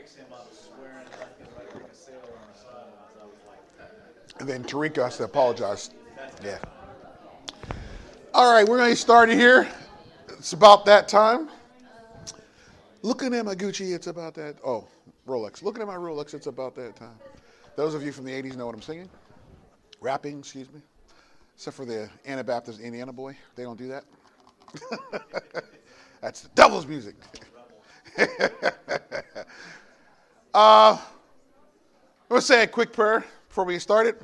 And then Tarika has to apologize. Yeah. All right, we're going to get started here. It's about that time. Looking at my Gucci, it's about that. Oh, Rolex. Looking at my Rolex, it's about that time. Those of you from the 80s know what I'm singing. Rapping, excuse me. Except for the Anabaptist Indiana boy. They don't do that. That's the devil's music. Let's say a quick prayer before we get started.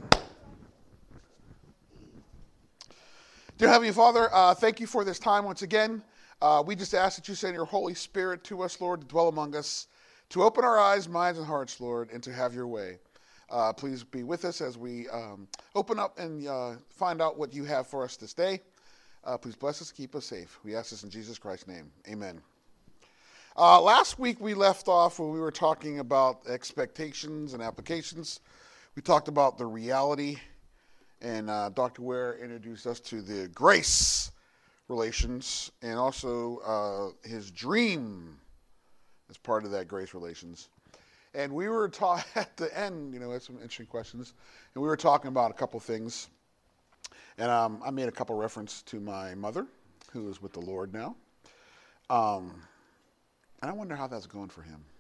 Dear Heavenly Father, thank you for this time once again. We just ask that you send your Holy Spirit to us, Lord, to dwell among us, to open our eyes, minds, and hearts, Lord, and to have your way. Please be with us as we open up and find out what you have for us this day. Please bless us, keep us safe. We ask this in Jesus Christ's name. Amen. Last week we left off when we were talking about expectations and applications. We talked about the reality, and Dr. Ware introduced us to the grace relations and also his dream as part of that grace relations. And we were taught at the end, had some interesting questions, and we were talking about a couple things. And I made a couple reference to my mother, who is with the Lord now. And I wonder how that's going for him.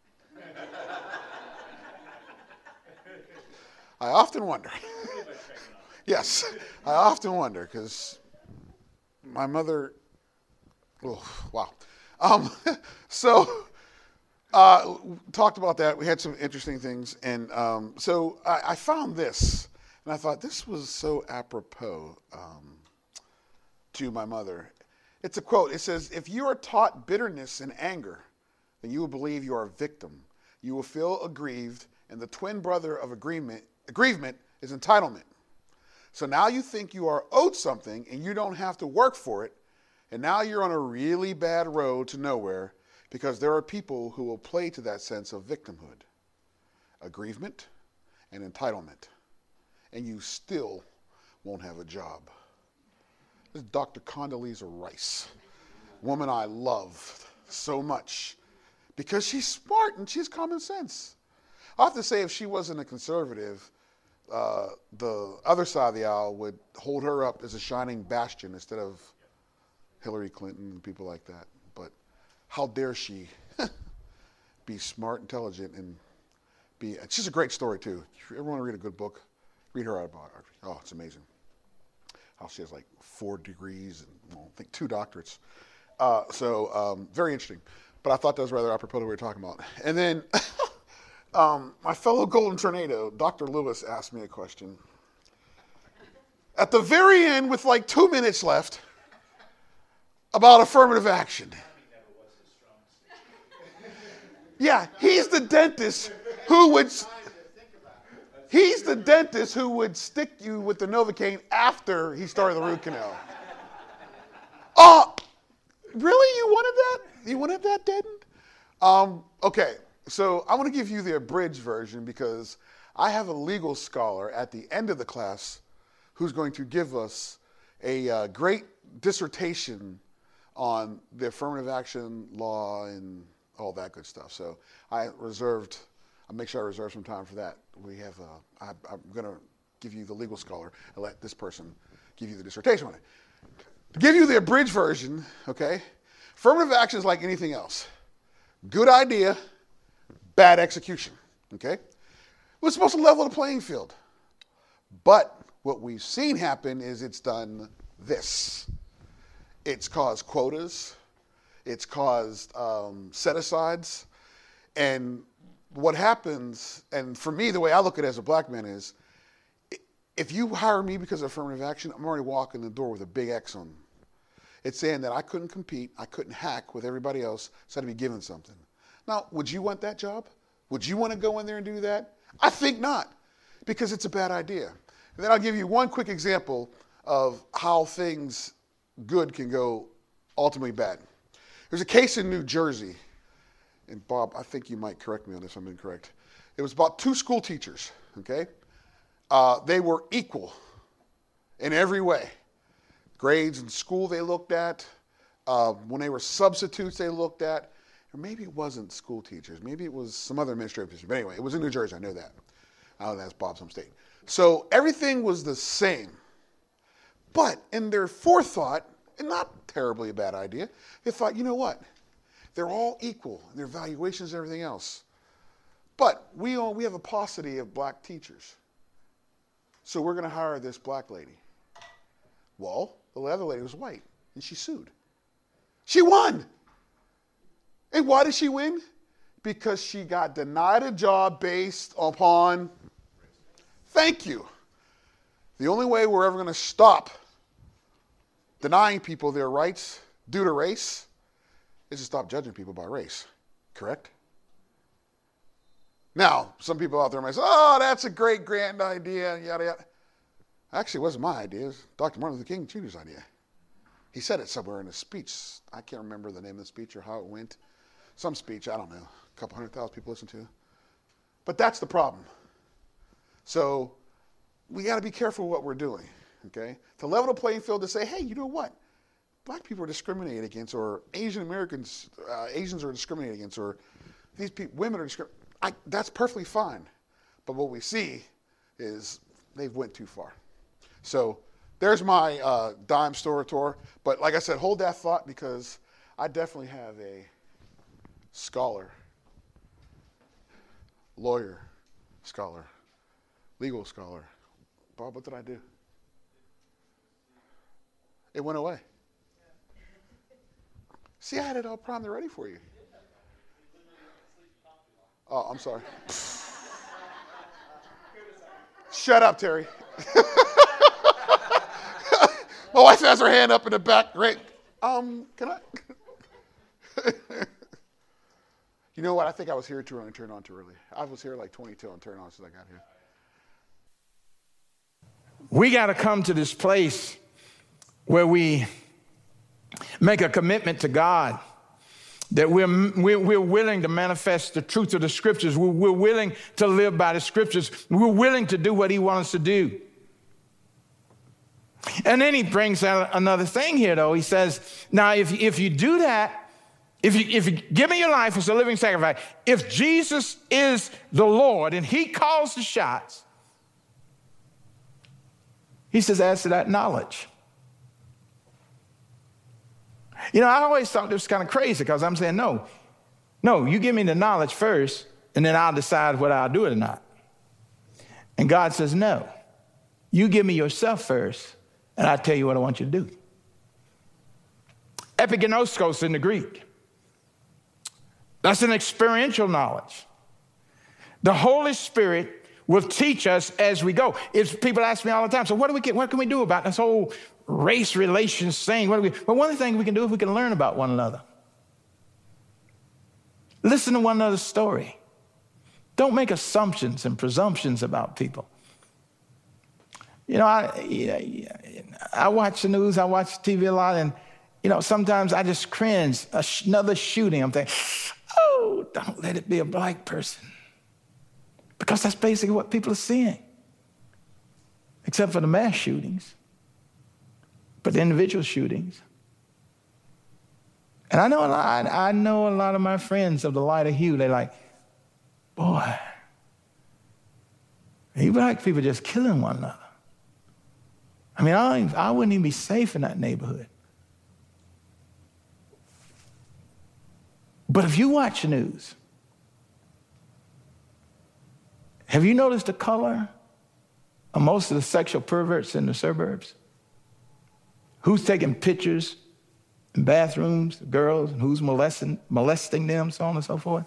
I often wonder. Yes, I often wonder, because my mother, oh, wow. Talked about that. We had some interesting things. And so I found this, and I thought this was so apropos to my mother. It's a quote. It says, "If you are taught bitterness and anger, then you will believe you are a victim. You will feel aggrieved, and the twin brother of aggrievement is entitlement. So now you think you are owed something, and you don't have to work for it, and now you're on a really bad road to nowhere, because there are people who will play to that sense of victimhood, aggrievement, and entitlement, and you still won't have a job." This is Dr. Condoleezza Rice, woman I love so much because she's smart and she's common sense. I have to say, if she wasn't a conservative, the other side of the aisle would hold her up as a shining bastion instead of Hillary Clinton and people like that. But how dare she be smart, intelligent, and she's a great story too. If you ever want to read a good book, read her autobiography. Oh, it's amazing. How she has like 4 degrees and I think 2 doctorates. Very interesting. But I thought that was rather apropos to what we were talking about. And then my fellow Golden Tornado, Dr. Lewis, asked me a question. At the very end, with like 2 minutes left, about affirmative action. Yeah, he's the dentist who would stick you with the Novocaine after he started the root canal. Oh, really? You wanted that? You wanted that deadened? Okay, so I want to give you the abridged version because I have a legal scholar at the end of the class who's going to give us a great dissertation on the affirmative action law and all that good stuff. So I'll make sure I reserve some time for that. I'm going to give you the legal scholar and let this person give you the dissertation on it. To give you the abridged version, okay, affirmative action is like anything else. Good idea, bad execution, okay? We're supposed to level the playing field. But what we've seen happen is it's done this. It's caused quotas. It's caused set-asides. And what happens, and for me, the way I look at it as a black man is, if you hire me because of affirmative action, I'm already walking the door with a big X on. It's saying that I couldn't compete, I couldn't hack with everybody else, so I had to be given something. Now, would you want that job? Would you want to go in there and do that? I think not, because it's a bad idea. And then I'll give you one quick example of how things good can go ultimately bad. There's a case in New Jersey, and Bob, I think you might correct me on this if I'm incorrect. It was about 2 school teachers, okay? They were equal in every way. Grades in school they looked at. When they were substitutes they looked at. or maybe it wasn't school teachers. Maybe it was some other administrative position. But anyway, it was in New Jersey. I know that. Oh, that's Bob's home state. So everything was the same. But in their forethought, and not terribly a bad idea, they thought, you know what? They're all equal in their valuations and everything else. But we have a paucity of black teachers. So we're going to hire this black lady. Well, the other lady was white, and she sued. She won. And why did she win? Because she got denied a job based upon, thank you. The only way we're ever going to stop denying people their rights due to race is to stop judging people by race. Correct? Now, some people out there might say, oh, that's a great grand idea, yada, yada. Actually, it wasn't my idea. It was Dr. Martin Luther King Jr.'s idea. He said it somewhere in a speech. I can't remember the name of the speech or how it went. Some speech, I don't know, a couple 100,000 people listen to. But that's the problem. So we got to be careful what we're doing, okay? To level the playing field to say, hey, you know what? Black people are discriminated against, or Asian Americans, Asians are discriminated against, or these people, women are discriminated. That's perfectly fine. But what we see is they've went too far. So there's my dime store tour. But like I said, hold that thought, because I definitely have a scholar, lawyer, scholar, legal scholar. Bob, what did I do? It went away. See, I had it all primed and ready for you. Oh, I'm sorry. Shut up, Terry. My wife has her hand up in the back. Great. Can I? You know what? I think I was here too early and turned on too early. I was here like 22 and turned on since I got here. We got to come to this place where we make a commitment to God, that we're willing to manifest the truth of the scriptures. We're willing to live by the scriptures. We're willing to do what he wants us to do. And then he brings out another thing here, though. He says, now, if you do that, if you give me your life as a living sacrifice, if Jesus is the Lord and he calls the shots, he says, as to that knowledge. You know, I always thought this was kind of crazy, because I'm saying, no, you give me the knowledge first, and then I'll decide whether I'll do it or not. And God says, no, you give me yourself first, and I'll tell you what I want you to do. Epigenoskos in the Greek. That's an experiential knowledge. The Holy Spirit will teach us as we go. People ask me all the time, so what can we do about this whole race relations thing? Well, one of the things we can do is we can learn about one another. Listen to one another's story. Don't make assumptions and presumptions about people. You know, I watch the news, I watch TV a lot, and, you know, sometimes I just cringe. Another shooting, I'm thinking, oh, don't let it be a black person. Because that's basically what people are seeing. Except for the mass shootings. But the individual shootings. And I know a lot of my friends of the lighter hue, they're like, boy, you black people just killing one another. I mean, I wouldn't even be safe in that neighborhood. But if you watch the news, have you noticed the color of most of the sexual perverts in the suburbs? Who's taking pictures in bathrooms of girls, and who's molesting them, so on and so forth?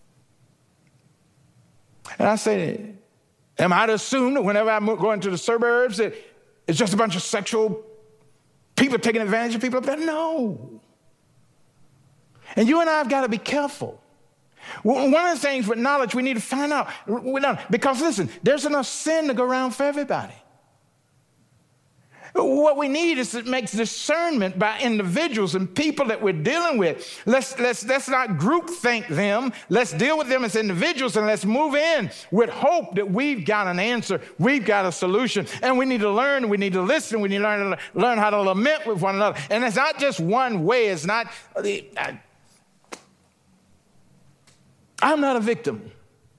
And I say, am I to assume that whenever I go into the suburbs that it's just a bunch of sexual people taking advantage of people up there? No. And you and I have got to be careful. One of the things with knowledge we need to find out, because listen, there's enough sin to go around for everybody. What we need is to make discernment by individuals and people that we're dealing with. Let's not group think them. Let's deal with them as individuals, and let's move in with hope that we've got an answer. We've got a solution, and we need to learn. We need to listen. We need to learn how to lament with one another. And it's not just one way. It's not. I'm not a victim.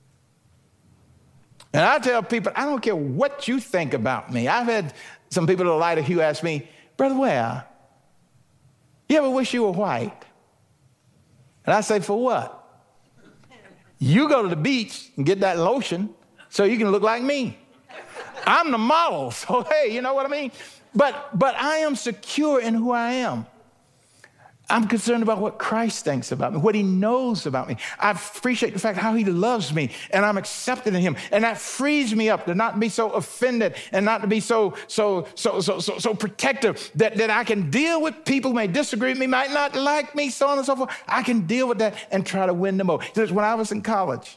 And I tell people, I don't care what you think about me. I've had some people at the Light of Hugh ask me, Brother Ware, you ever wish you were white? And I say, for what? You go to the beach and get that lotion so you can look like me. I'm the model, so hey, you know what I mean? But I am secure in who I am. I'm concerned about what Christ thinks about me, what he knows about me. I appreciate the fact how he loves me, and I'm accepted in him. And that frees me up to not be so offended and not to be so protective that I can deal with people who may disagree with me, might not like me, so on and so forth. I can deal with that and try to win them over. When I was in college,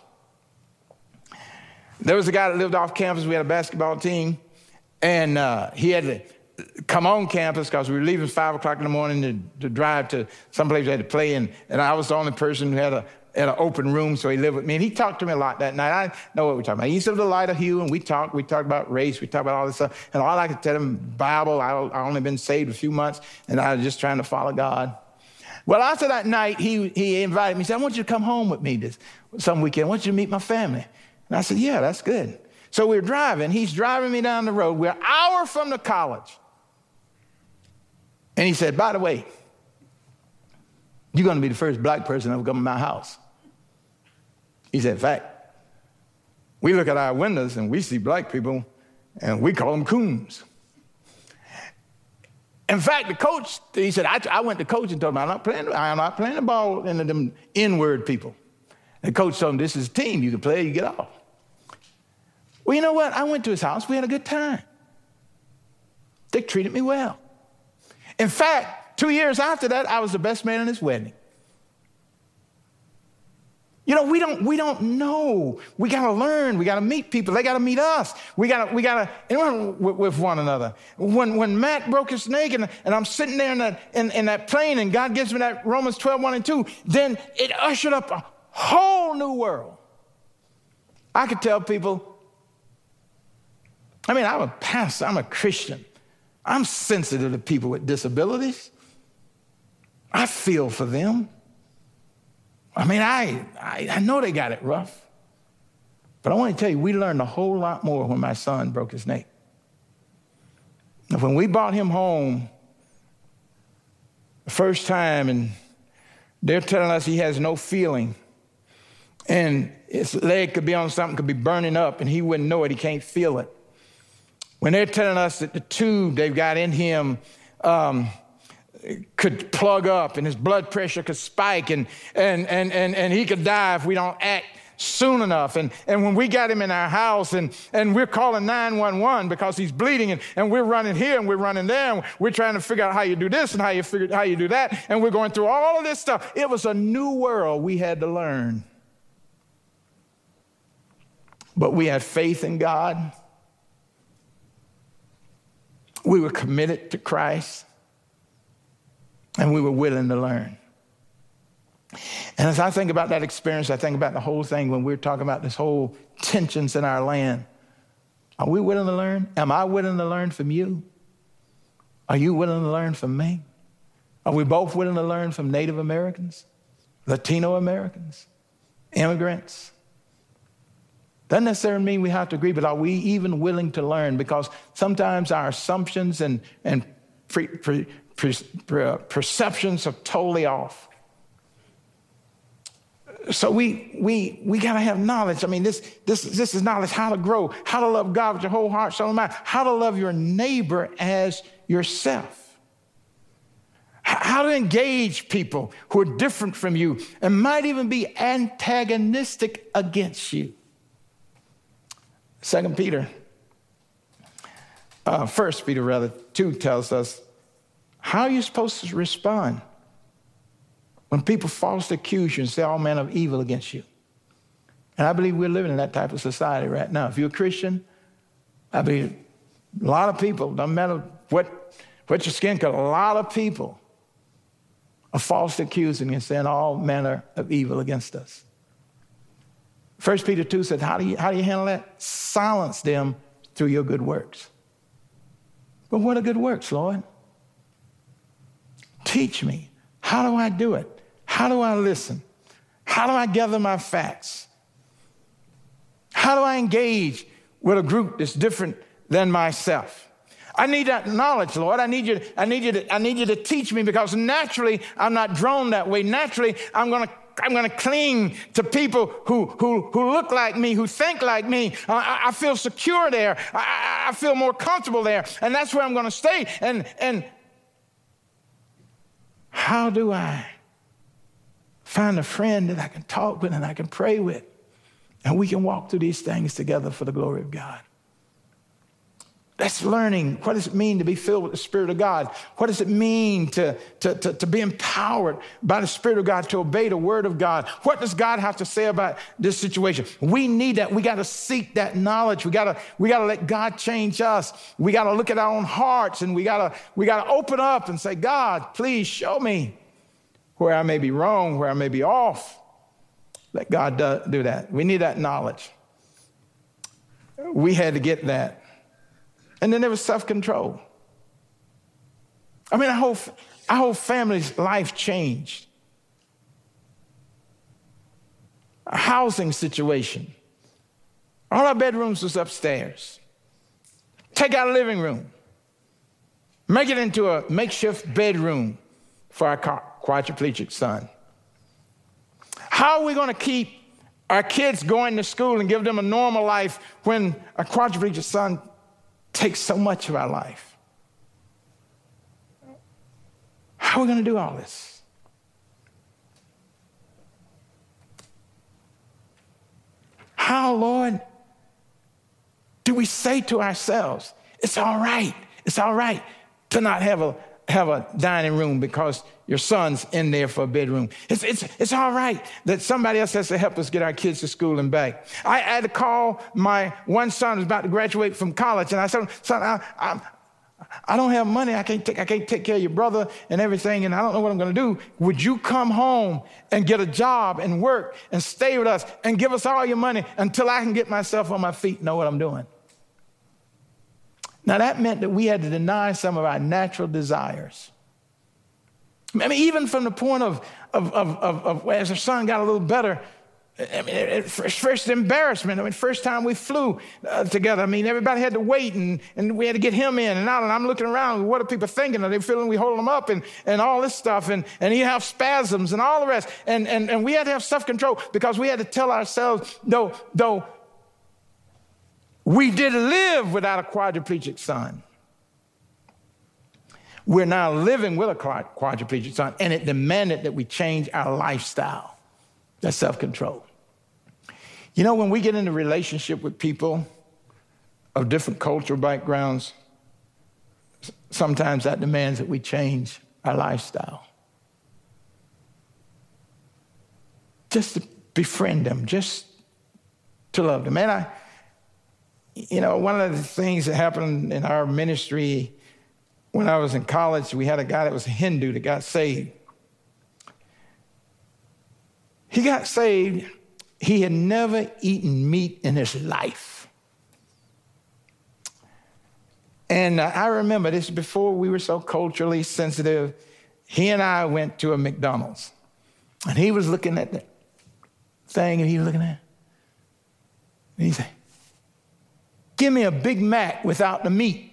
there was a guy that lived off campus. We had a basketball team, and he had to come on campus because we were leaving 5 o'clock in the morning to drive to someplace we had to play. And I was the only person who had an open room, so he lived with me. And he talked to me a lot that night. I know what we're talking about. He used to the Light of Hugh, and we talked about race. We talked about all this stuff. And all I could tell him, Bible, I only been saved a few months, and I was just trying to follow God. Well, after that night, he invited me. He said, I want you to come home with me some weekend. I want you to meet my family. And I said, yeah, that's good. So we're driving. He's driving me down the road. We're an hour from the college. And he said, by the way, you're going to be the first black person to ever come to my house. He said, in fact, we look at our windows and we see black people and we call them coons. In fact, the coach, he said, I went to coach and told him, I'm not playing the ball into them N-word people. And the coach told him, this is a team. You can play, you get off. Well, you know what? I went to his house. We had a good time. Dick treated me well. In fact, 2 years after that, I was the best man in his wedding. You know, we don't know. We got to learn. We got to meet people. They got to meet us. We got to interact with one another. When Matt broke his neck and I'm sitting there in that plane and God gives me that Romans 12:1-2, then it ushered up a whole new world. I could tell people, I'm a pastor. I'm a Christian. I'm sensitive to people with disabilities. I feel for them. I know they got it rough. But I want to tell you, we learned a whole lot more when my son broke his neck. When we brought him home the first time, and they're telling us he has no feeling, and his leg could be on something, could be burning up, and he wouldn't know it, he can't feel it. When they're telling us that the tube they've got in him could plug up and his blood pressure could spike and he could die if we don't act soon enough. And when we got him in our house and we're calling 911 because he's bleeding and we're running here and we're running there and we're trying to figure out how you do this and how you do that. And we're going through all of this stuff. It was a new world we had to learn. But we had faith in God. We were committed to Christ, and we were willing to learn. And as I think about that experience, I think about the whole thing when we're talking about this whole tensions in our land. Are we willing to learn? Am I willing to learn from you? Are you willing to learn from me? Are we both willing to learn from Native Americans, Latino Americans, immigrants? Doesn't necessarily mean we have to agree, but are we even willing to learn? Because sometimes our assumptions and perceptions are totally off. So we got to have knowledge. This is knowledge, how to grow, how to love God with your whole heart, soul, and mind, how to love your neighbor as yourself, how to engage people who are different from you and might even be antagonistic against you. 1 Peter 2 tells us how you're supposed to respond when people falsely accuse you and say all manner of evil against you. And I believe we're living in that type of society right now. If you're a Christian, I believe a lot of people, doesn't matter what your skin color, a lot of people are falsely accusing and saying all manner of evil against us. 1 Peter 2 said, how do you handle that? Silence them through your good works. But what are good works, Lord? Teach me. How do I do it? How do I listen? How do I gather my facts? How do I engage with a group that's different than myself? I need that knowledge, Lord. I need you to teach me, because naturally I'm not drawn that way. Naturally, I'm gonna cling to people who look like me, who think like me. I feel secure there. I feel more comfortable there, and that's where I'm gonna stay. And how do I find a friend that I can talk with and I can pray with, and we can walk through these things together for the glory of God? That's learning. What does it mean to be filled with the Spirit of God? What does it mean to be empowered by the Spirit of God to obey the Word of God? What does God have to say about this situation? We need that. We got to seek that knowledge. We got to let God change us. We got to look at our own hearts, and we got to open up and say, God, please show me where I may be wrong, where I may be off. Let God do that. We need that knowledge. We had to get that. And then there was self-control. I mean, our whole family's life changed. Our housing situation. All our bedrooms was upstairs. Take out a living room. Make it into a makeshift bedroom for our quadriplegic son. How are we going to keep our kids going to school and give them a normal life when a quadriplegic son takes so much of our life? How are we going to do all this? How, Lord, do we say to ourselves, it's all right to not have a dining room because your son's in there for a bedroom. It's all right that somebody else has to help us get our kids to school and back. I had to call my one son who's about to graduate from college, and I said, son, I don't have money. I can't take care of your brother and everything, and I don't know what I'm going to do. Would you come home and get a job and work and stay with us and give us all your money until I can get myself on my feet and know what I'm doing? Now, that meant that we had to deny some of our natural desires. I mean, even from the point of as our son got a little better, I mean, at first embarrassment. I mean, first time we flew together, I mean, everybody had to wait, and we had to get him in and out, and I'm looking around, what are people thinking? Are they feeling we hold them up and all this stuff, and he'd have spasms and all the rest, and we had to have self-control, because we had to tell ourselves, though we did live without a quadriplegic son, we're now living with a quadriplegic son, and it demanded that we change our lifestyle. That's self-control. You know, when we get into relationship with people of different cultural backgrounds, sometimes that demands that we change our lifestyle. Just to befriend them, just to love them. And one of the things that happened in our ministry when I was in college, we had a guy that was a Hindu that got saved. He got saved. He had never eaten meat in his life. And I remember this before we were so culturally sensitive. He and I went to a McDonald's, and he was looking at the thing, and he was looking at it. And he said, "Give me a Big Mac without the meat."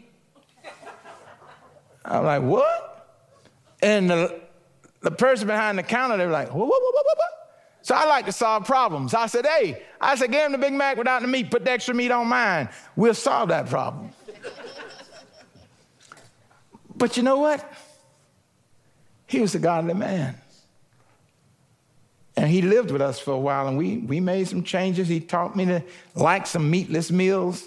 I'm like, "What?" And the person behind the counter, they were like, "What?" So I like to solve problems. I said, give him the Big Mac without the meat. Put the extra meat on mine. We'll solve that problem. But you know what? He was a godly man. And he lived with us for a while, and we made some changes. He taught me to like some meatless meals.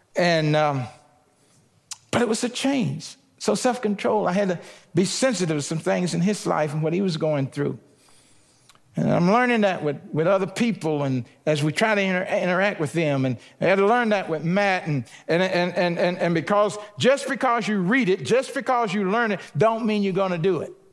But it was a change. So self-control, I had to be sensitive to some things in his life and what he was going through. And I'm learning that with other people, and as we try to interact with them. And I had to learn that with Matt. And because just because you read it, just because you learn it, don't mean you're going to do it.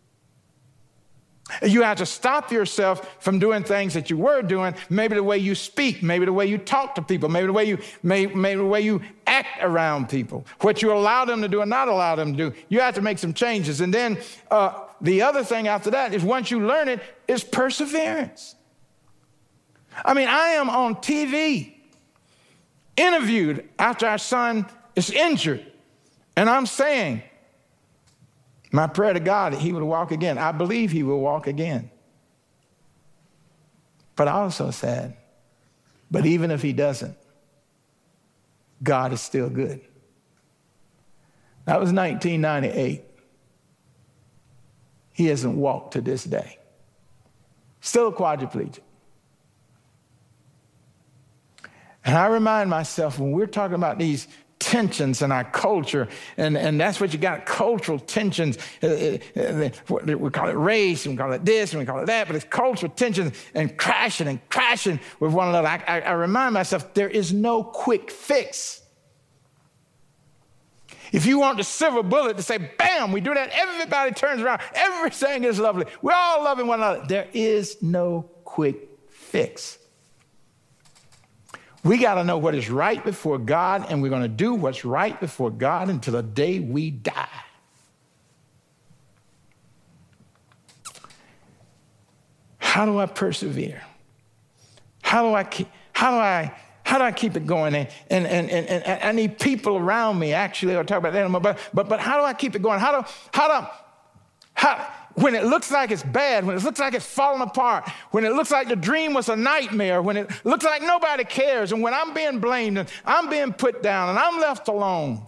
You have to stop yourself from doing things that you were doing, maybe the way you speak, maybe the way you talk to people, maybe the way you act around people, what you allow them to do and not allow them to do. You have to make some changes. And then the other thing after that is, once you learn it, is perseverance. I mean, I am on TV, interviewed after our son is injured, and I'm saying, my prayer to God that he would walk again. I believe he will walk again. But I also said, but even if he doesn't, God is still good. That was 1998. He hasn't walked to this day. Still a quadriplegic. And I remind myself when we're talking about these tensions in our culture, and that's what you got, cultural tensions. We call it race, and we call it this, and we call it that, but it's cultural tensions and crashing with one another. I remind myself there is no quick fix. If you want the silver bullet to say, bam, we do that, everybody turns around, everything is lovely. We're all loving one another. There is no quick fix. We got to know what is right before God, and we're going to do what's right before God until the day we die. How do I persevere? How do I keep it going? And I need people around me. Actually, I'll talk about that. But how do I keep it going? When it looks like it's bad, when it looks like it's falling apart, when it looks like the dream was a nightmare, when it looks like nobody cares, and when I'm being blamed and I'm being put down and I'm left alone.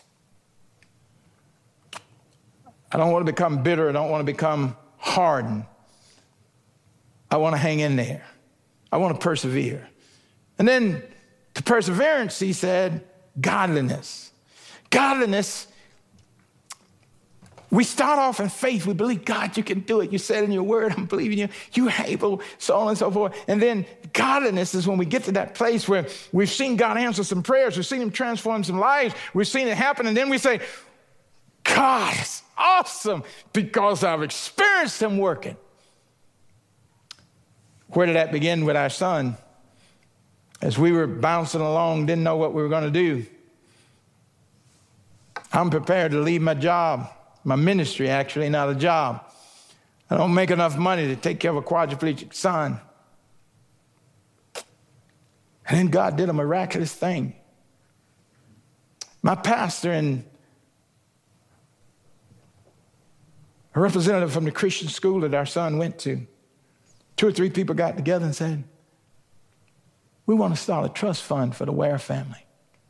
I don't want to become bitter. I don't want to become hardened. I want to hang in there. I want to persevere. And then to perseverance, he said, godliness. Godliness. We start off in faith. We believe, God, you can do it. You said in your word, I'm believing you. You're able, so on and so forth. And then godliness is when we get to that place where we've seen God answer some prayers. We've seen him transform some lives. We've seen it happen. And then we say, God, it's awesome because I've experienced him working. Where did that begin? With our son? As we were bouncing along, didn't know what we were going to do. I'm prepared to leave my job. My ministry, actually, not a job. I don't make enough money to take care of a quadriplegic son. And then God did a miraculous thing. My pastor and a representative from the Christian school that our son went to, 2 or 3 people got together and said, we want to start a trust fund for the Ware family.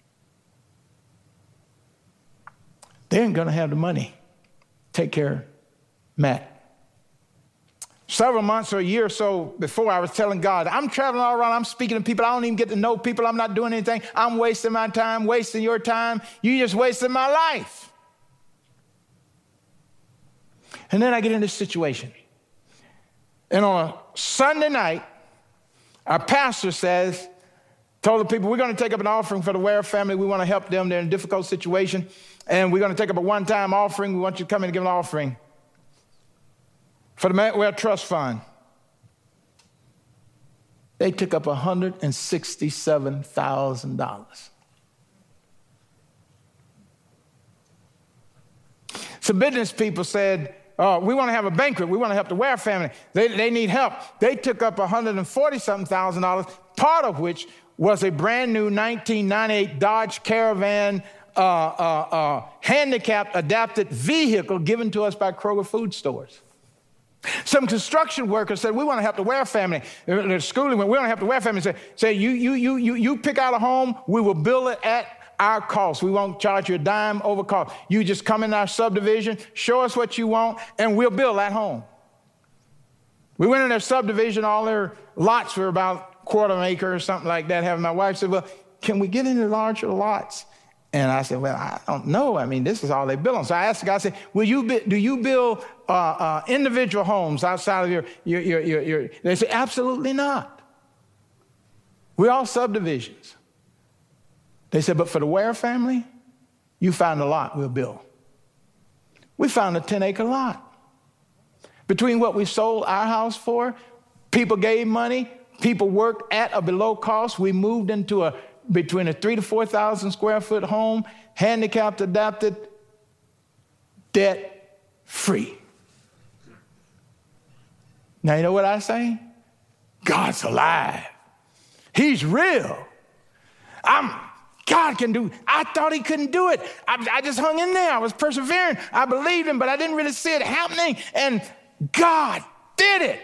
They ain't going to have the money. Take care of Matt. Several months or a year or so before, I was telling God, I'm traveling all around, I'm speaking to people, I don't even get to know people, I'm not doing anything, I'm wasting my time, wasting your time, you just wasting my life. And then I get in this situation. And on a Sunday night, our pastor told the people, we're going to take up an offering for the Ware family. We want to help them. They're in a difficult situation. And we're going to take up a one-time offering. We want you to come in and give an offering for the Ware Trust Fund. They took up $167,000. Some business people said, we want to have a banquet. We want to help the Ware family. They need help. They took up $140,000, part of which was a brand new 1998 Dodge Caravan handicapped adapted vehicle given to us by Kroger Food Stores. Some construction workers said, we want to help the Ware family. The schooling went, we want to help the Ware family. Say, you pick out a home, we will build it at our cost. We won't charge you a dime over cost. You just come in our subdivision, show us what you want, and we'll build that home. We went in their subdivision, all their lots were about quarter of an acre or something like that. Having my wife said, well, can we get into larger lots? And I said, well, I don't know. I mean, this is all they build on. So I asked the guy, I said, do you build individual homes outside of your? They said, absolutely not. We're all subdivisions. They said, but for the Ware family, you found a lot, we'll build. We found a 10-acre lot. Between what we sold our house for, people gave money, people worked at or below cost. We moved into between a 3,000 to 4,000 square foot home, handicapped, adapted, debt free. Now, you know what I say? God's alive. He's real. God can do. I thought he couldn't do it. I just hung in there. I was persevering. I believed him, but I didn't really see it happening. And God did it.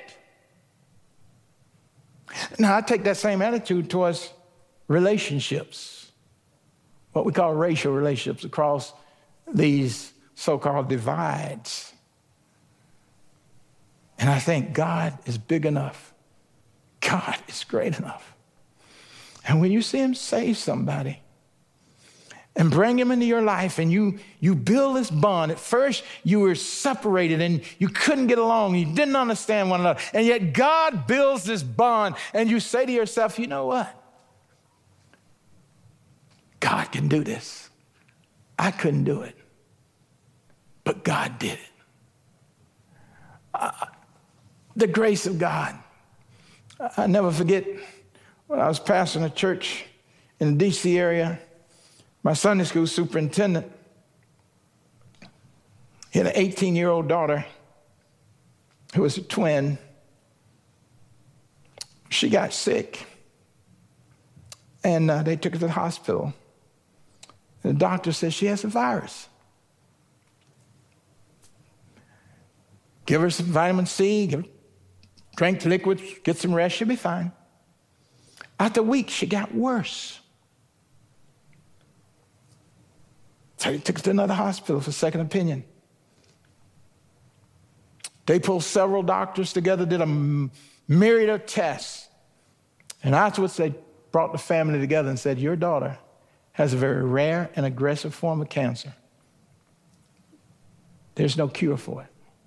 Now, I take that same attitude towards relationships, what we call racial relationships across these so-called divides. And I think God is big enough. God is great enough. And when you see him save somebody and bring him into your life and you build this bond, at first you were separated and you couldn't get along. You didn't understand one another. And yet God builds this bond and you say to yourself, you know what? God can do this. I couldn't do it, but God did it. The grace of God. I never forget when I was pastoring a church in the D.C. area, my Sunday school superintendent, he had an 18-year-old daughter who was a twin. She got sick, and they took her to the hospital. The doctor said she has a virus. Give her some vitamin C, drink liquids, get some rest, she'll be fine. After a week, she got worse. So they took her to another hospital for second opinion. They pulled several doctors together, did a myriad of tests. And afterwards, they brought the family together and said, your daughter has a very rare and aggressive form of cancer. There's no cure for it.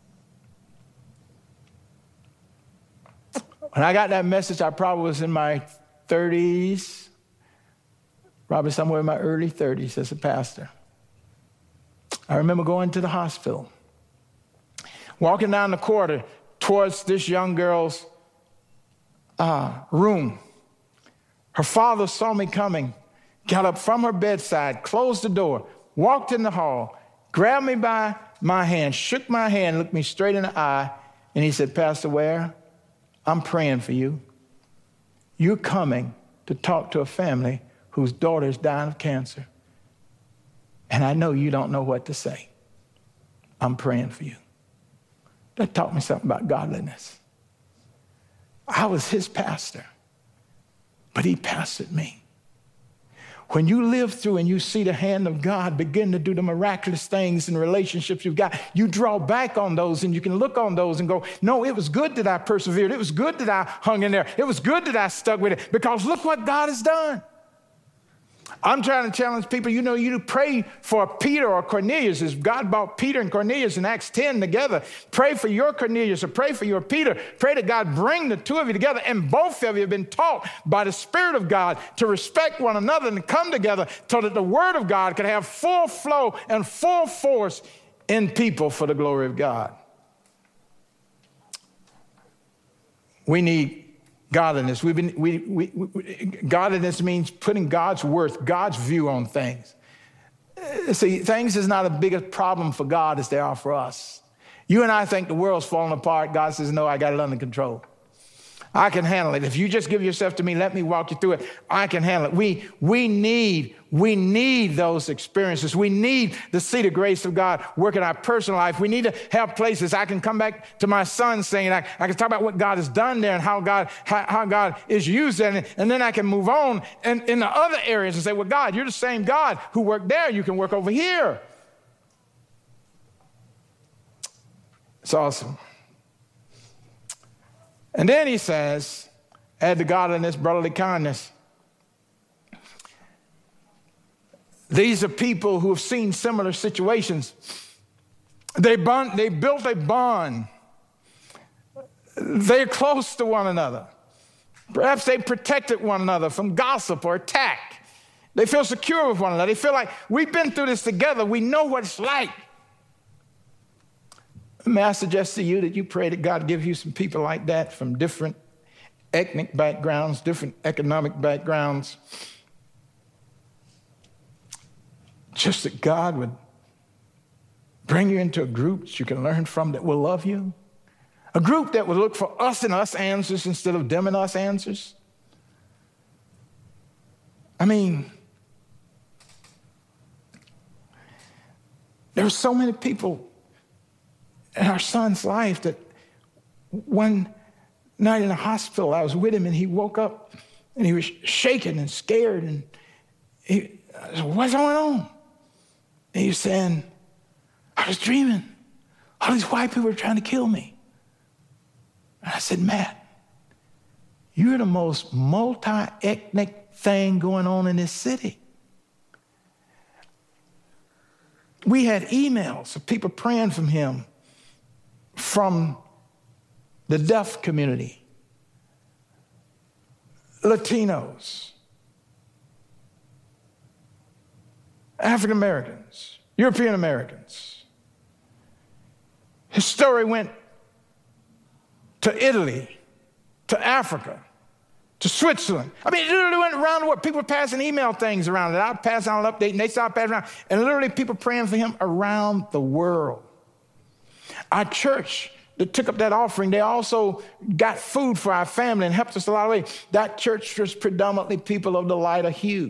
When I got that message, I probably was in my 30s, probably somewhere in my early 30s as a pastor. I remember going to the hospital, walking down the corridor towards this young girl's room. Her father saw me coming, got up from her bedside, closed the door, walked in the hall, grabbed me by my hand, shook my hand, looked me straight in the eye, and he said, Pastor Ware, I'm praying for you. You're coming to talk to a family whose daughter is dying of cancer. And I know you don't know what to say. I'm praying for you. That taught me something about godliness. I was his pastor, but he pastored me. When you live through and you see the hand of God begin to do the miraculous things in relationships you've got, you draw back on those and you can look on those and go, no, it was good that I persevered. It was good that I hung in there. It was good that I stuck with it because look what God has done. I'm trying to challenge people, you pray for Peter or Cornelius. As God brought Peter and Cornelius in Acts 10 together, pray for your Cornelius or pray for your Peter. Pray that God bring the two of you together, and both of you have been taught by the Spirit of God to respect one another and to come together so that the Word of God can have full flow and full force in people for the glory of God. We need godliness. Godliness means putting God's worth, God's view on things. See, things is not a bigger problem for God as they are for us. You and I think the world's falling apart. God says, no, I got it under control. I can handle it. If you just give yourself to me, let me walk you through it. I can handle it. We need those experiences. We need to see the grace of God work in our personal life. We need to have places. I can come back to my son saying, I can talk about what God has done there and how God is used there. And then I can move on and in the other areas and say, well, God, you're the same God who worked there. You can work over here. It's awesome. And then he says, add to godliness, brotherly kindness. These are people who have seen similar situations. They built a bond. They're close to one another. Perhaps they protected one another from gossip or attack. They feel secure with one another. They feel like we've been through this together. We know what it's like. May I suggest to you that you pray that God give you some people like that from different ethnic backgrounds, different economic backgrounds. Just that God would bring you into a group that you can learn from that will love you. A group that will look for us and us answers instead of them and us answers. I mean, there were so many people in our son's life that one night in the hospital, I was with him, and he woke up and he was shaking and scared, and I said, what's going on? And he was saying, I was dreaming. All these white people were trying to kill me. And I said, Matt, you're the most multi-ethnic thing going on in this city. We had emails of people praying for him from the deaf community, Latinos, African Americans, European Americans. His story went to Italy, to Africa, to Switzerland. I mean, it literally went around the world. People were passing email things around it. I'd pass on an update, and they started passing around. And literally people praying for him around the world. Our church that took up that offering, they also got food for our family and helped us a lot of ways. That church was predominantly people of the lighter hue.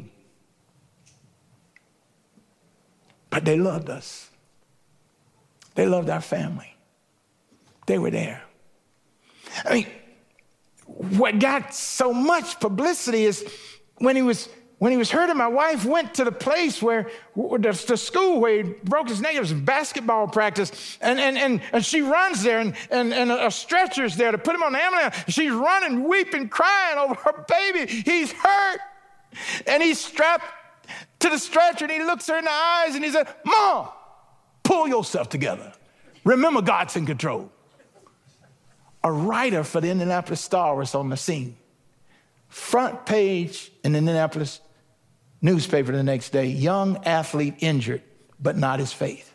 But they loved us. They loved our family. They were there. I mean, what got so much publicity is when he was hurting, my wife went to the place where the school where he broke his neck. It was basketball practice, and she runs there, and a stretcher's there to put him on the ambulance. She's running, weeping, crying over her baby. He's hurt, and he's strapped to the stretcher, and he looks her in the eyes, and he said, Mom, pull yourself together. Remember, God's in control. A writer for the Indianapolis Star was on the scene. Front page in the Indianapolis newspaper the next day, young athlete injured, but not his faith.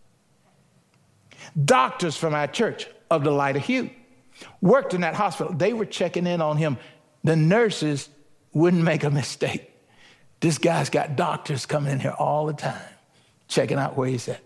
Doctors from our church of the lighter hue worked in that hospital. They were checking in on him. The nurses wouldn't make a mistake. This guy's got doctors coming in here all the time, checking out where he's at.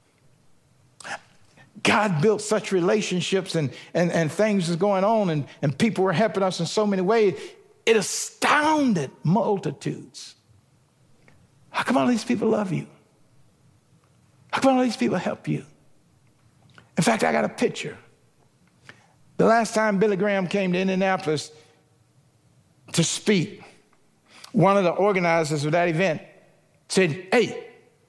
God built such relationships and things was going on, and people were helping us in so many ways. It astounded multitudes. How come all these people love you? How come all these people help you? In fact, I got a picture. The last time Billy Graham came to Indianapolis to speak, one of the organizers of that event said, hey,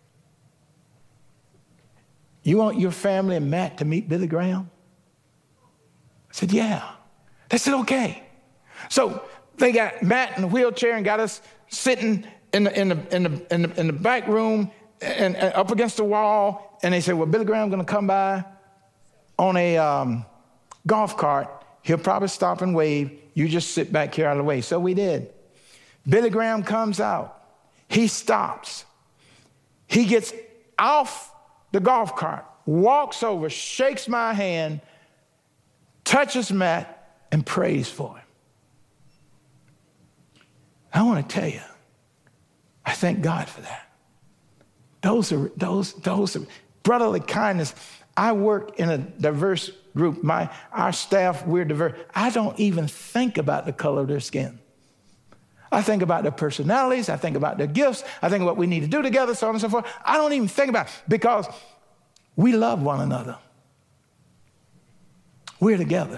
you want your family and Matt to meet Billy Graham? I said, yeah. They said, okay. So they got Matt in a wheelchair and got us sitting in the back room and up against the wall. And they said, well, Billy Graham's going to come by on a golf cart. He'll probably stop and wave. You just sit back here out of the way. So we did. Billy Graham comes out. He stops. He gets off the golf cart, walks over, shakes my hand, touches Matt, and prays for him. I want to tell you, I thank God for that. Those are brotherly kindness. I work in a diverse group. Our staff, we're diverse. I don't even think about the color of their skin. I think about their personalities. I think about their gifts. I think about what we need to do together, so on and so forth. I don't even think about it because we love one another. We're together.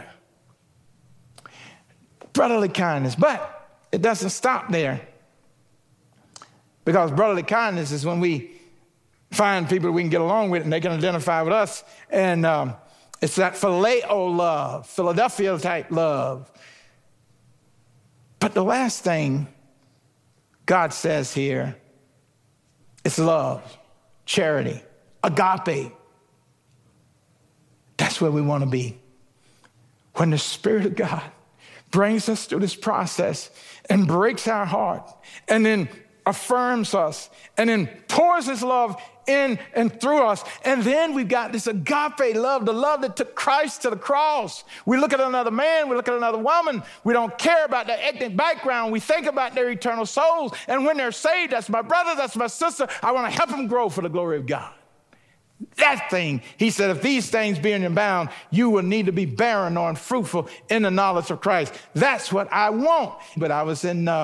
Brotherly kindness. But it doesn't stop there. Because brotherly kindness is when we find people we can get along with and they can identify with us. And it's that phileo love, Philadelphia type love. But the last thing God says here is love, charity, agape. That's where we want to be. When the Spirit of God brings us through this process and breaks our heart and then affirms us and then pours his love in and through us. And then we've got this agape love, the love that took Christ to the cross. We look at another man, we look at another woman. We don't care about their ethnic background. We think about their eternal souls. And when they're saved, that's my brother, that's my sister. I want to help them grow for the glory of God. That thing, he said, if these things be in your bound, you will need to be barren or unfruitful in the knowledge of Christ. That's what I want. But I was in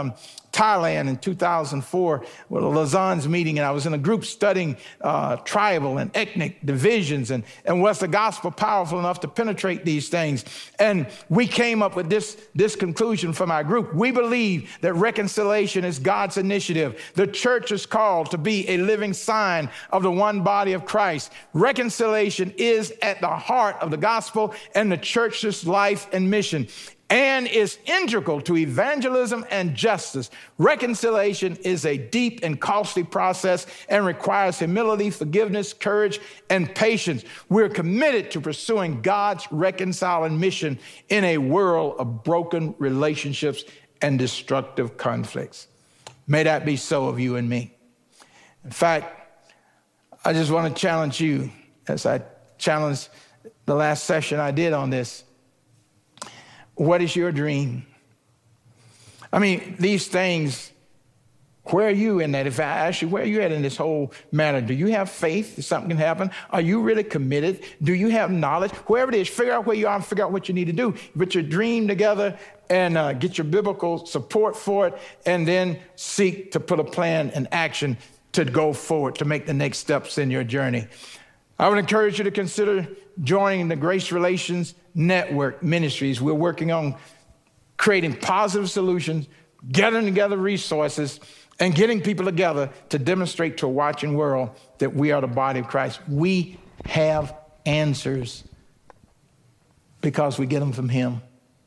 Thailand in 2004 with a Lausanne's meeting, and I was in a group studying tribal and ethnic divisions and was the gospel powerful enough to penetrate these things. And we came up with this conclusion from our group. We believe that reconciliation is God's initiative. The church is called to be a living sign of the one body of Christ. Reconciliation is at the heart of the gospel and the church's life and mission, and is integral to evangelism and justice. Reconciliation is a deep and costly process and requires humility, forgiveness, courage, and patience. We're committed to pursuing God's reconciling mission in a world of broken relationships and destructive conflicts. May that be so of you and me. In fact, I just want to challenge you, as I challenged the last session I did on this. What is your dream? I mean, these things, where are you in that? If I ask you, where are you at in this whole matter? Do you have faith that something can happen? Are you really committed? Do you have knowledge? Wherever it is, figure out where you are and figure out what you need to do. Put your dream together and get your biblical support for it, and then seek to put a plan in action to go forward, to make the next steps in your journey. I would encourage you to consider joining the Grace Relations Network Ministries. We're working on creating positive solutions, gathering together resources, and getting people together to demonstrate to a watching world that we are the body of Christ. We have answers because we get them from Him.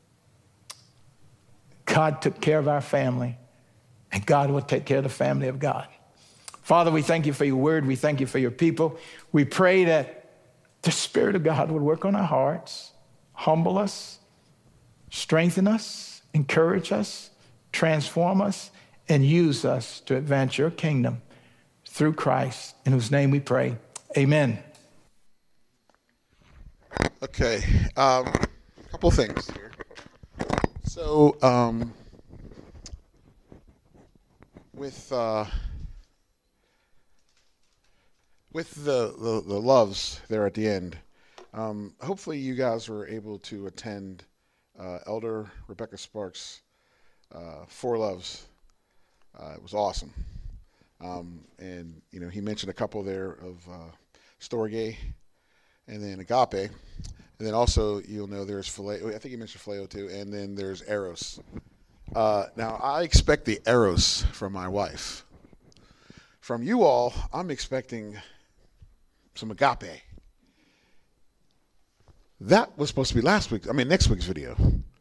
God took care of our family, and God will take care of the family of God. Father, we thank you for your word. We thank you for your people. We pray that the Spirit of God would work on our hearts, humble us, strengthen us, encourage us, transform us, and use us to advance your kingdom through Christ, in whose name we pray. Amen. Okay, a couple things here. So, with the loves there at the end, hopefully you guys were able to attend Elder Rebecca Sparks' Four Loves. It was awesome. And, you know, he mentioned a couple there of Storge and then Agape. And then also, you'll know there's Phileo. I think he mentioned Phileo too. And then there's Eros. Now, I expect the Eros from my wife. From you all, I'm expecting some Agape. That was supposed to be next week's video.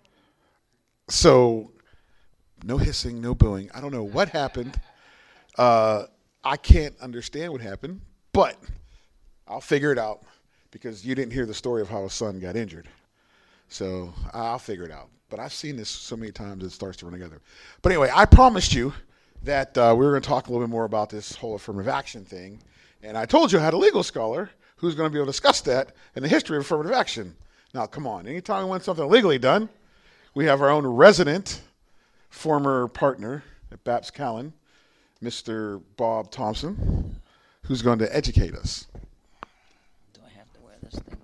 So, no hissing, no booing. I don't know what happened. I can't understand what happened, but I'll figure it out because you didn't hear the story of how his son got injured. So I'll figure it out. But I've seen this so many times it starts to run together. But anyway, I promised you that we were going to talk a little bit more about this whole affirmative action thing. And I told you I had a legal scholar who's going to be able to discuss that and the history of affirmative action. Now, come on. Anytime we want something legally done, we have our own resident former partner at Babs Callen, Mr. Bob Thompson, who's going to educate us. Do I have to wear this thing?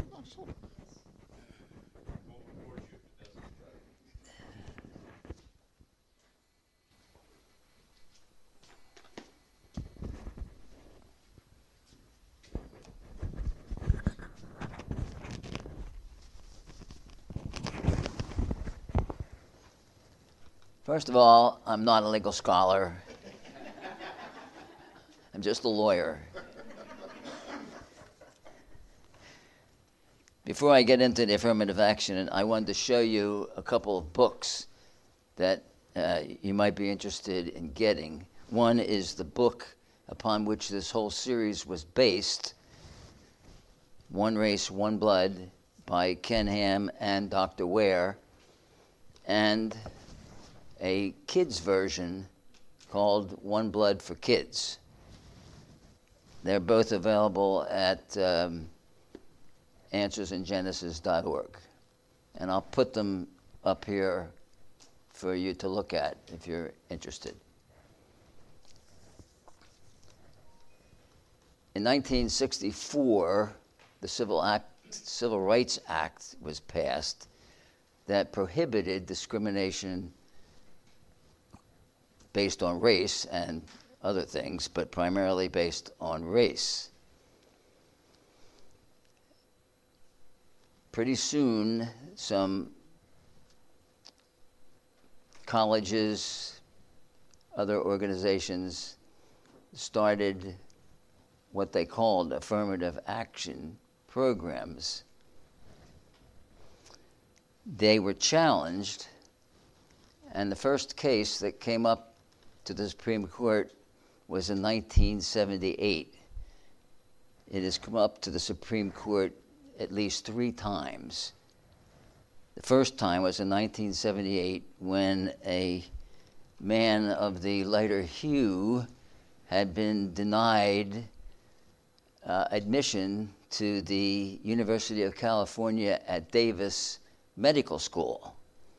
First of all, I'm not a legal scholar. I'm just a lawyer. Before I get into the affirmative action, I wanted to show you a couple of books that you might be interested in getting. One is the book upon which this whole series was based, One Race, One Blood, by Ken Ham and Dr. Ware, and a kids version called One Blood for Kids. They're both available at answersingenesis.org. And I'll put them up here for you to look at if you're interested. In 1964, the Civil Rights Act was passed that prohibited discrimination based on race and other things, but primarily based on race. Pretty soon, some colleges, other organizations started what they called affirmative action programs. They were challenged, and the first case that came up to the Supreme Court was in 1978. It has come up to the Supreme Court at least 3 times. The first time was in 1978 when a man of the lighter hue had been denied admission to the University of California at Davis Medical School,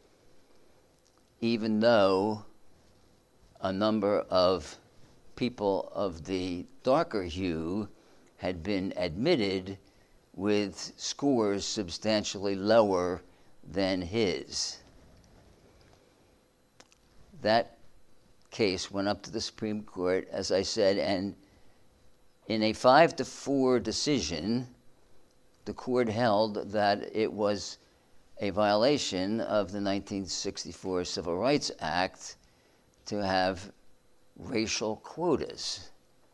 even though a number of people of the darker hue had been admitted with scores substantially lower than his. That case went up to the Supreme Court, as I said, and in a 5-4 decision, the court held that it was a violation of the 1964 Civil Rights Act to have racial quotas.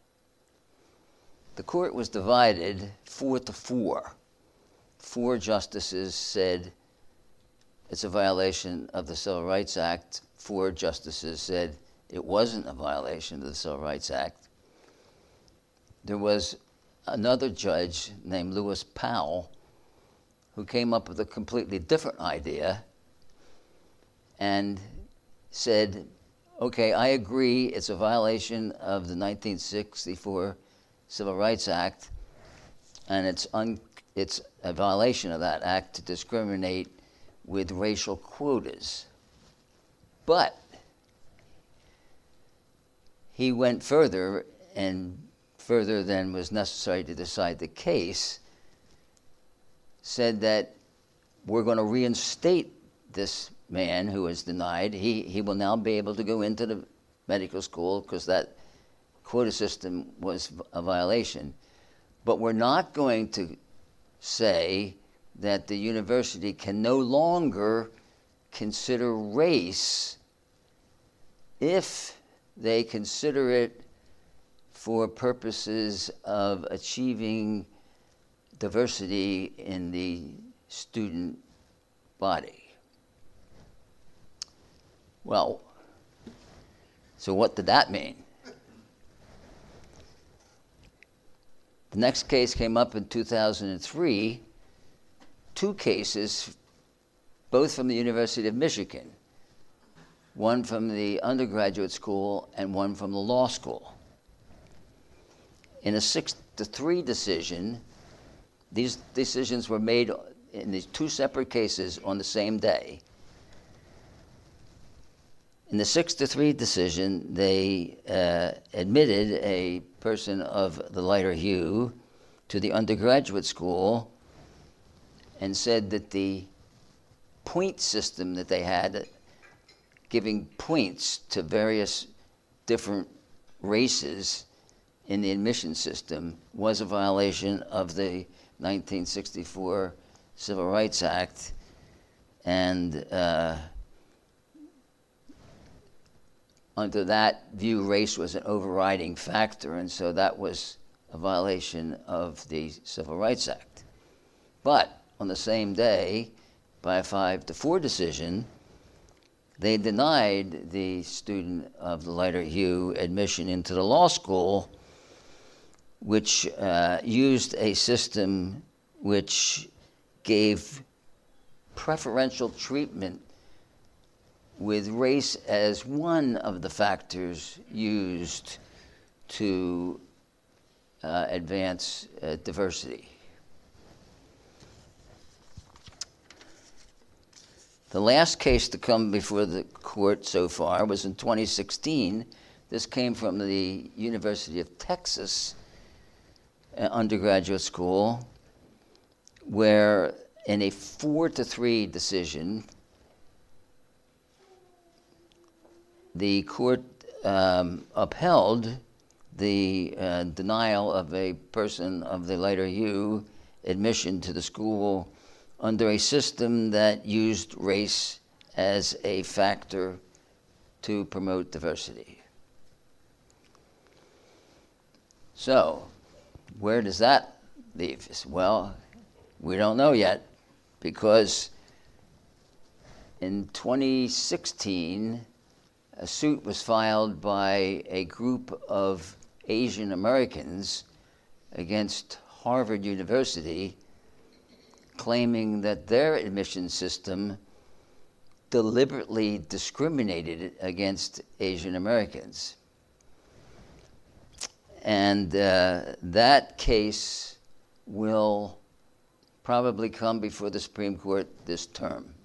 The court was divided 4-4. 4 justices said it's a violation of the Civil Rights Act. 4 justices said it wasn't a violation of the Civil Rights Act. There was another judge named Lewis Powell who came up with a completely different idea and said, okay, I agree it's a violation of the 1964 Civil Rights Act, and it's a violation of that act to discriminate with racial quotas. But he went further, and further than was necessary to decide the case, said that we're going to reinstate this man who was denied. He will now be able to go into the medical school because that quota system was a violation. But we're not going to say that the university can no longer consider race if they consider it for purposes of achieving diversity in the student body. Well, so what did that mean? The next case came up in 2003, 2 cases, both from the University of Michigan, one from the undergraduate school and one from the law school. In a 6-3 decision, these decisions were made in these 2 separate cases on the same day. In the 6-3 decision, they admitted a person of the lighter hue to the undergraduate school and said that the point system that they had, giving points to various different races in the admission system, was a violation of the 1964 Civil Rights Act, and under that view, race was an overriding factor, and so that was a violation of the Civil Rights Act. But on the same day, by a 5-4 decision, they denied the student of the lighter hue admission into the law school, which used a system which gave preferential treatment with race as one of the factors used to advance diversity. The last case to come before the court so far was in 2016. This came from the University of Texas undergraduate school, where in a 4-3 decision, the court upheld the denial of a person of the lighter hue admission to the school under a system that used race as a factor to promote diversity. So, where does that leave us? Well, we don't know yet, because in 2016, a suit was filed by a group of Asian Americans against Harvard University, claiming that their admission system deliberately discriminated against Asian Americans. And that case will probably come before the Supreme Court this term.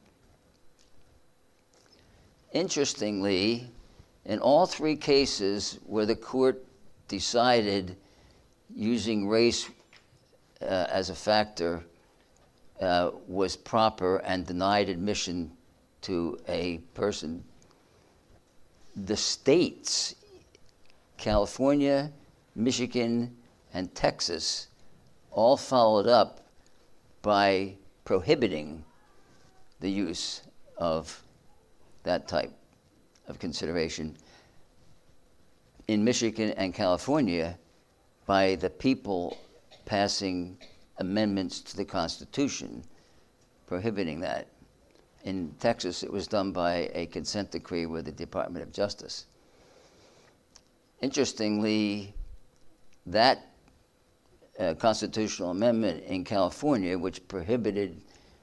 Interestingly, in all three cases where the court decided using race as a factor was proper and denied admission to a person, the states, California, Michigan, and Texas, all followed up by prohibiting the use of that type of consideration. In Michigan and California, by the people passing amendments to the Constitution prohibiting that. In Texas, it was done by a consent decree with the Department of Justice. Interestingly, that constitutional amendment in California, which prohibited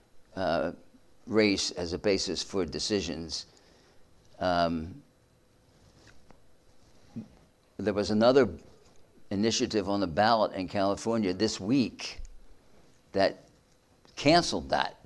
race as a basis for decisions, there was another initiative on the ballot in California this week that canceled that.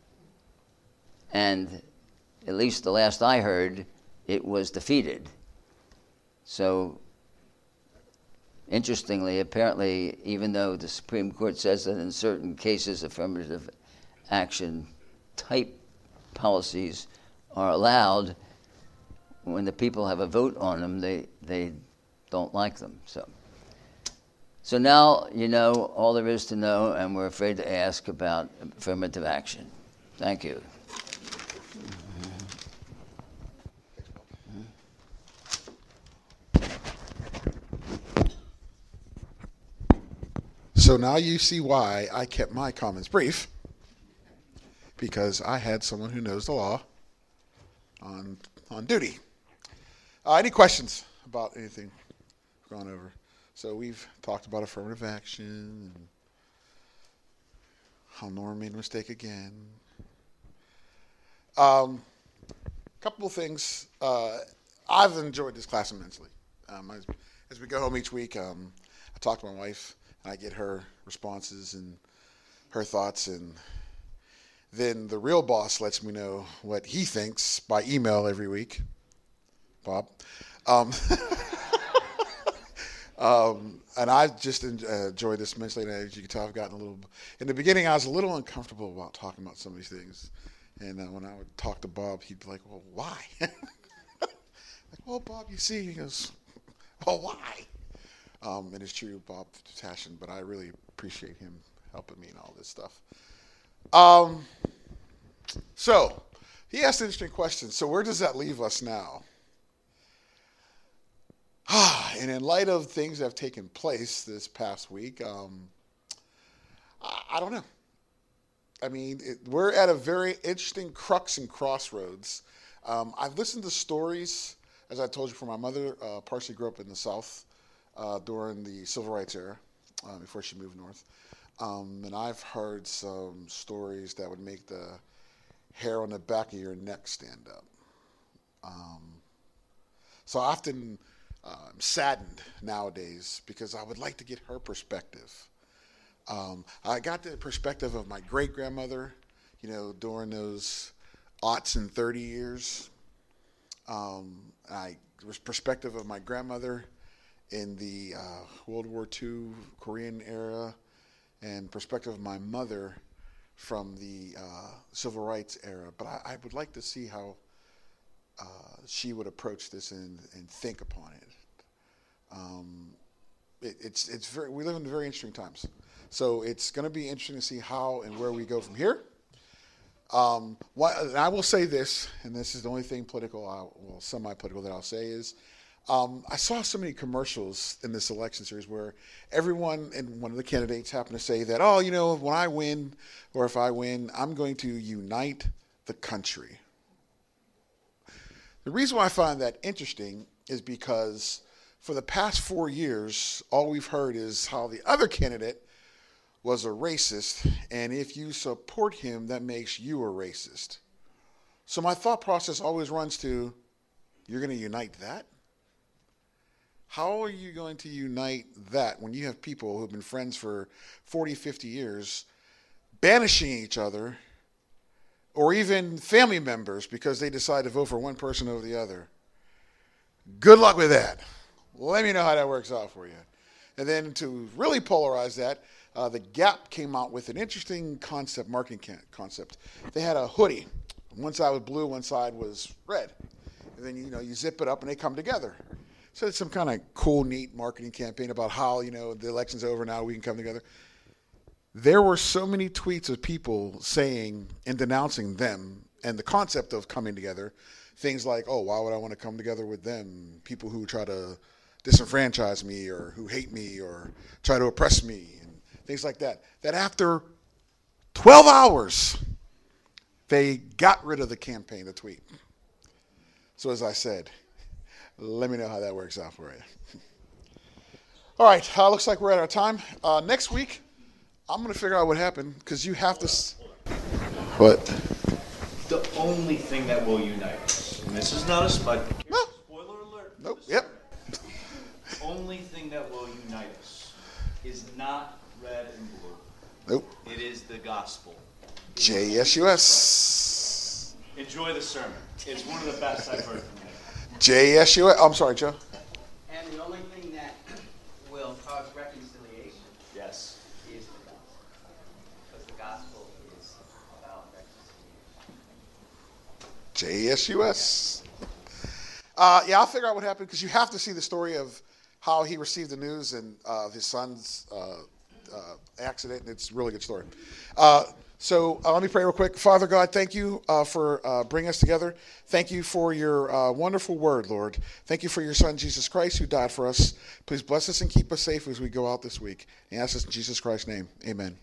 And at least the last I heard, it was defeated. So, interestingly, apparently, even though the Supreme Court says that in certain cases affirmative action type policies are allowed, when the people have a vote on them, they don't like them. So now you know all there is to know, and we're afraid to ask about affirmative action. Thank you. So now you see why I kept my comments brief, because I had someone who knows the law on duty. Any questions about anything we've gone over? So we've talked about affirmative action and how Norm made a mistake again. Couple of things. I've enjoyed this class immensely. As we go home each week, I talk to my wife, and I get her responses and her thoughts, and then the real boss lets me know what he thinks by email every week. Bob. And I just enjoyed this immensely, and as you can tell, I've gotten a little. In the beginning, I was a little uncomfortable about talking about some of these things, and when I would talk to Bob, he'd be like, "Well, why?" Like, "Well, Bob, you see," he goes, "Well, why?" And it's true, Bob Tashin, but I really appreciate him helping me in all this stuff. So he asked an interesting question. So where does that leave us now? And in light of things that have taken place this past week, I don't know. I mean, we're at a very interesting crux and crossroads. I've listened to stories, as I told you, from my mother. Partially grew up in the South during the Civil Rights era, before she moved north. And I've heard some stories that would make the hair on the back of your neck stand up. So often I'm saddened nowadays because I would like to get her perspective. I got the perspective of my great-grandmother, during those aughts and 30 years. There was perspective of my grandmother in the World War II Korean era, and perspective of my mother from the Civil Rights era. But I would like to see how she would approach this and think upon it. We live in very interesting times. So it's going to be interesting to see how and where we go from here. And I will say this, and this is the only thing political, semi-political that I'll say is, I saw so many commercials in this election series where everyone and one of the candidates happened to say that, when I win, or if I win, I'm going to unite the country. The reason why I find that interesting is because for the past 4 years, all we've heard is how the other candidate was a racist, and if you support him, that makes you a racist. So my thought process always runs to, you're going to unite that? How are you going to unite that when you have people who have been friends for 40, 50 years banishing each other, or even family members because they decide to vote for one person over the other? Good luck with that. Let me know how that works out for you. And then to really polarize that, the Gap came out with an interesting marketing concept. They had a hoodie. One side was blue, one side was red. And then, you zip it up and they come together. So it's some kind of cool, neat marketing campaign about how, the election's over now, we can come together. There were so many tweets of people saying and denouncing them and the concept of coming together. Things like, why would I want to come together with them? People who try to disenfranchise me or who hate me or try to oppress me and things like that. That after 12 hours, they got rid of the campaign, the tweet. So as I said, let me know how that works out for you. All right, looks like we're at our time. Next week, I'm going to figure out what happened because you have to... What? The only thing that will unite us, and this is not a spoiler alert. Nope. Yep. The only thing that will unite us is not red and blue. Nope. It is the gospel. JSUS. Enjoy the sermon. It's one of the best I've heard from you. JSUS. I'm sorry, Joe. And the only thing that will cause reconciliation Yes. is the gospel. Because the gospel is about reconciliation. JSUS. I'll figure out what happened because you have to see the story of how he received the news and his son's accident, and it's a really good story. So let me pray real quick. Father God, thank you for bringing us together. Thank you for your wonderful word, Lord. Thank you for your son, Jesus Christ, who died for us. Please bless us and keep us safe as we go out this week. And ask us in Jesus Christ's name. Amen.